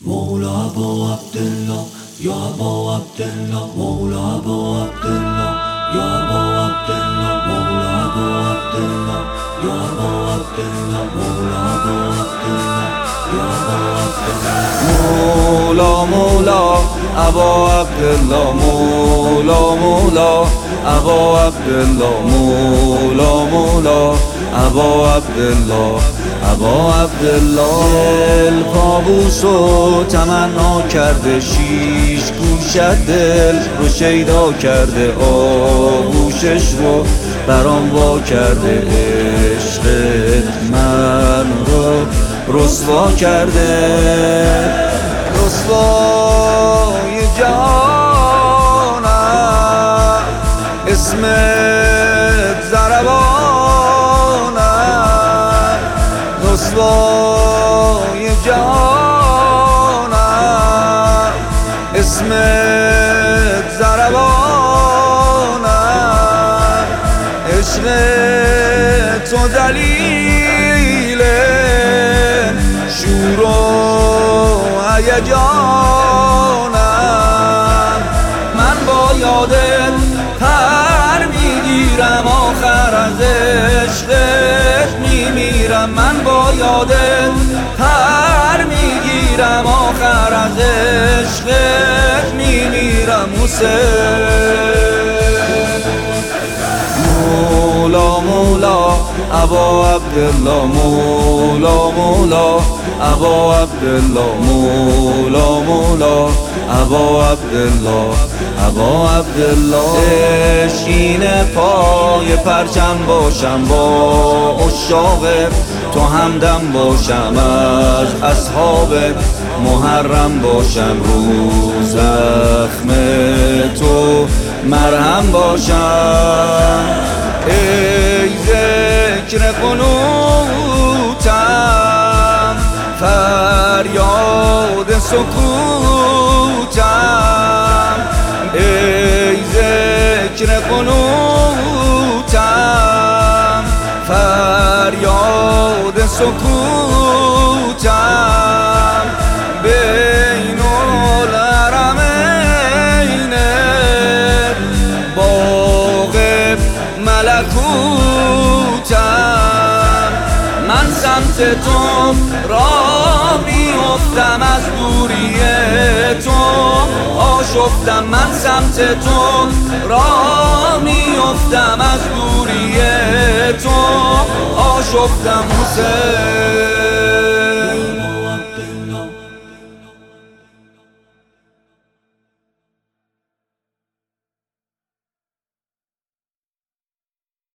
مولا ابو عبدالله یا ابو عبدالله مولا ابو عبدالله یا ابو عبدالله مولا ابو عبدالله یا ابو عبدالله مولا ابو عبدالله یا ابو عبدالله مولا مولا ابو عبدالله مولا مولا ابو عبدالله مولا مولا ابو عبدالله ابا عبدالله کابوس و تمنا کرده، شیش گوشت دل رو شیدا کرده، آغوشش رو برام وا کرده، عشقت من رو رسوا کرده، رسوای جانم اسمت ضربانم، رسوای جانم اسمت ضربانم، عشق تو دلیل شور و هیجانم، من با یادت پر میگیرم، آخر از عشقت میمیرم، من با یادت پر میگیرم، آخر از عشقت میمیرم. مولا مولا ابا عبدالله مولا مولا ابا عبدالله مولا مولا ابا عبدالله ابا عبدالله شین پای پرچم باشم، با عشاق تو همدم باشم، از اصحاب محرم باشم، رو زخم تو مرهم باشم، ای ذکر قنوتم فریاد سکوتم، ای ذکر قنوتم فریاد سکوتم، بین الحرمین باغ ملکوتم، من سمت تو را میافتم، از دوری تو آشفتم، من سمت تو را میافتم، از دوری تو آشفتم. حسین